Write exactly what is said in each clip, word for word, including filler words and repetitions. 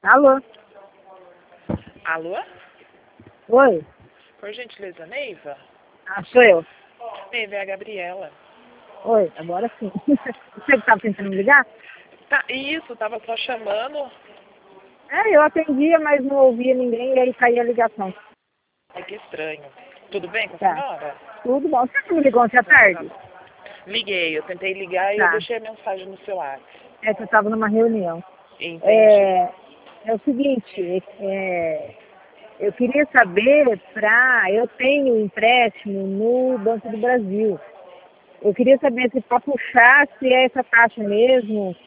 Alô? Alô? Oi? Por gentileza, Neiva? Ah, sou eu. Neiva, é a Gabriela. Oi, agora sim. Você que estava tentando me ligar? Tá, isso, tava só chamando. É, eu atendia, mas não ouvia ninguém e aí caía a ligação. Ai, que estranho. Tudo bem com a Tá. senhora? Tudo bom. Você me ligou ontem à tarde? Liguei, eu tentei ligar e eu Tá. deixei a mensagem no seu ar. É que eu estava numa reunião. Entendi. É, é o seguinte, é, eu queria saber para... Eu tenho empréstimo no Banco do Brasil. Eu queria saber se para puxar, se é essa taxa mesmo.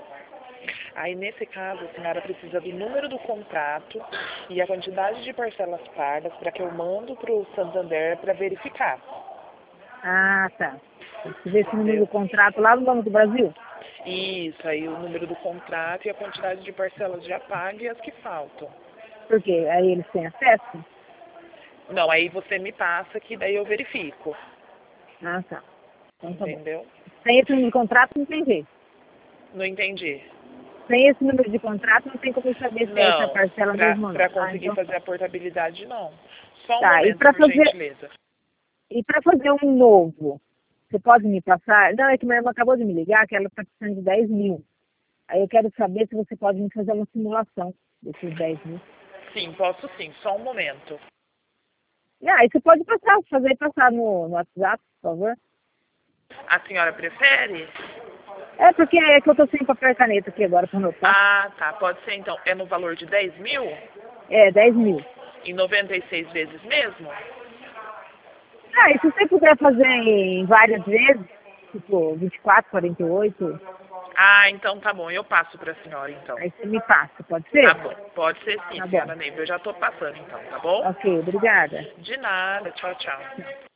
Aí, nesse caso, a senhora precisa do número do contrato e a quantidade de parcelas pagas para que eu mando para o Santander para verificar. Ah, tá. Você vê esse número do Entendeu? contrato lá no Banco do Brasil? Isso, aí o número do contrato e a quantidade de parcelas já pagas e as que faltam. Porque aí eles têm acesso? Não, aí você me passa que daí eu verifico. Ah, tá. Então tá bom. Entendeu? Sem esse número de contrato não tem jeito. Não entendi. Sem esse número de contrato não tem como eu saber se é essa Não, parcela mesmo ou não. para Ah, conseguir então fazer a portabilidade, não. Só um tá. E momento, para por fazer gentileza. e para fazer um novo, você pode me passar? Não, é que minha irmã acabou de me ligar que ela está precisando de dez mil. Aí eu quero saber se você pode me fazer uma simulação desses dez mil. Sim, posso sim, só um momento. Ah, aí você pode passar, fazer passar no, no WhatsApp, por favor. A senhora prefere? É porque é que eu tô sem papel e caneta aqui agora para anotar. Ah, tá, pode ser então. É no valor de dez mil? É, dez mil. Em noventa e seis vezes mesmo? Ah, e se você puder fazer em várias vezes, tipo vinte e quatro, quarenta e oito, Ah, então tá bom, eu passo para a senhora então. aí você me passa, pode Tá ser? bom, pode ser sim, Tá bom. senhora Neiva. Eu já tô passando então, tá bom? Ok, obrigada. De nada, tchau, tchau.